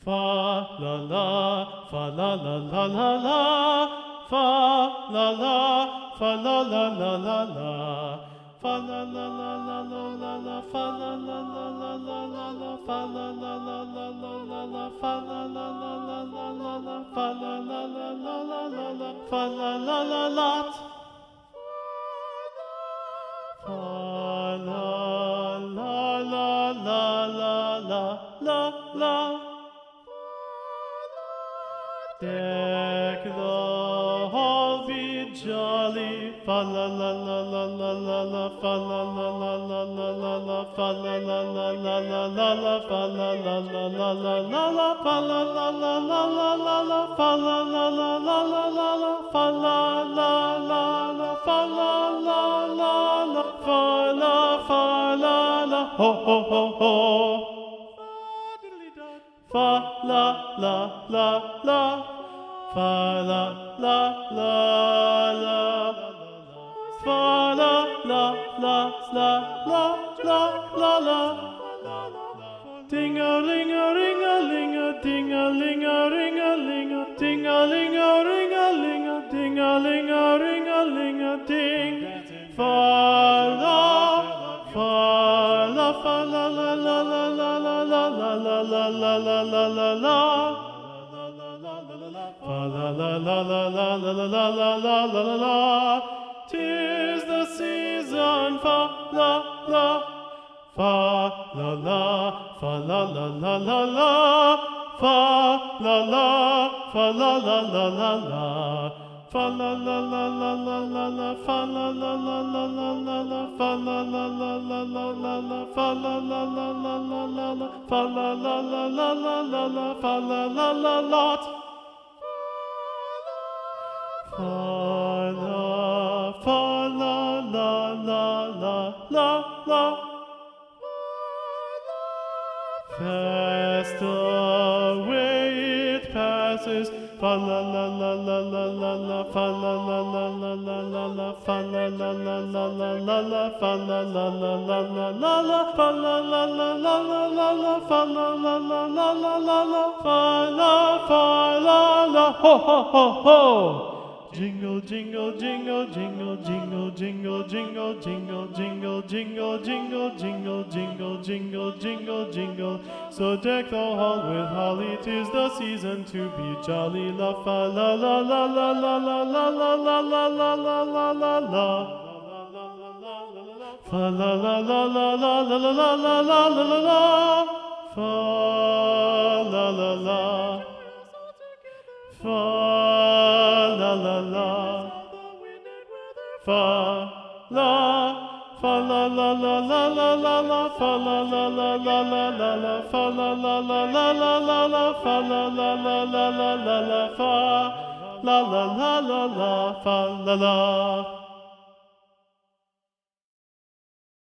Fa la la, fa la la la la la, fa la la, fa la la la la la, fa la la la la la la la, fa la la la la la la la, fa la la la la la la la, fa la la la la la la la, fa la la la la la la la, fa la la la la. Fa la la la la la la la la. Deck the hall, be jolly. Fa la la la la la la la. Fa la la la la la la la. Fa la la la la la la la. Fa la la la la la la la. Fa la la la la la la la. Fa la la la la la la la. Fa la la la la. Fa la la la la. Fa la la. Ho ho ho ho. Fa la la la la, fa la la la la, fa la la la la la la la la. Ding a ling a ring a ling a ding a ling a ring a ling a ding a ling a ring a ling a ding a ling a ring a ling a ding. Fa la la fa la la la la la la la la la la la la la la la. Fa la la la la la la la la la la la la. 'Tis the season. Fa la la. Fa la la. Fa la la la la la. Fa la la. Fa la la la la la. Fa la la la la la la la. Fa la la la la la la la. Fa la la la la la la la. Fa la la la la la la la. Fa la la la la la la la. Fa la la la la. Fa la la la la la la la. Fast away it passes. Fa la la la la la la la. Fa la la la la la la la. Fa la la la la la la la. Fa la la la la la la la. Fa la la la la la la la. Fa la la la la la la la. Fa la la. Ho ho ho ho. Jingle, jingle, jingle, jingle, jingle, jingle, jingle, jingle, jingle, jingle, jingle, jingle, jingle, jingle, jingle, jingle. So deck the hall with holly, 'tis the season to be jolly. La fa la la la la la la la la la la la la la la la. Fa la la la la la la la la la la la la la. Fa la la la. Fa la la la, fa la, fa la la la la la la la, fa la la la la la la la, fa la la la la la la la, fa la la la la la la la, fa la la la la la, fa la la.